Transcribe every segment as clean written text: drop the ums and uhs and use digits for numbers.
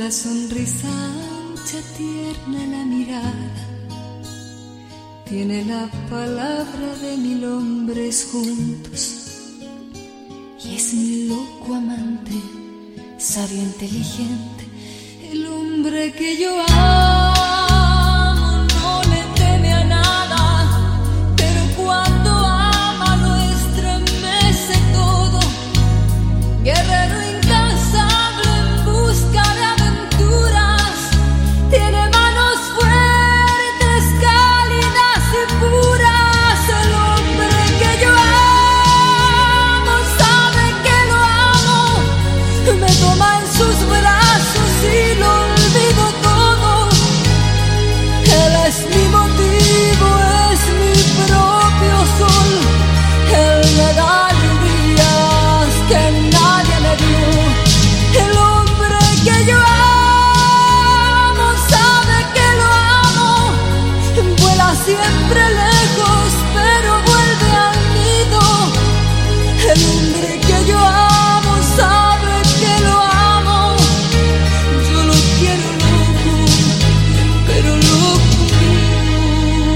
la sonrisa ancha, tierna la mirada, tiene la palabra de 1000 hombres juntos, y es mi loco amante, sabio, inteligente, el hombre que yo amo. No le teme a nada, pero cuando ama lo estremece todo. Guerrero incansable en busca de aventuras, tiene manos fuertes, cálidas y puras. El hombre que yo amo sabe que lo amo, me toma en sus brazos y lo olvido todo. Él es mi motivo, es mi propio sol. Él me da alegrías que nadie me dio. El hombre que yo amo sabe que lo amo, vuela siempre lejos pero vuelve al nido. El hombre que yo amo sabe que lo amo, yo lo quiero loco, pero loco mío.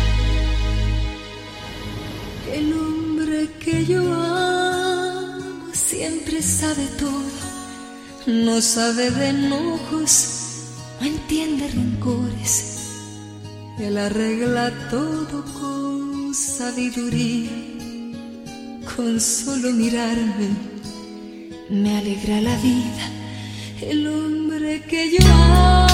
El hombre que yo amo siempre sabe todo, no sabe de enojos, no entiende rencores. Él arregla todo con sabiduría, con solo mirarme me alegra la vida. El hombre que yo amo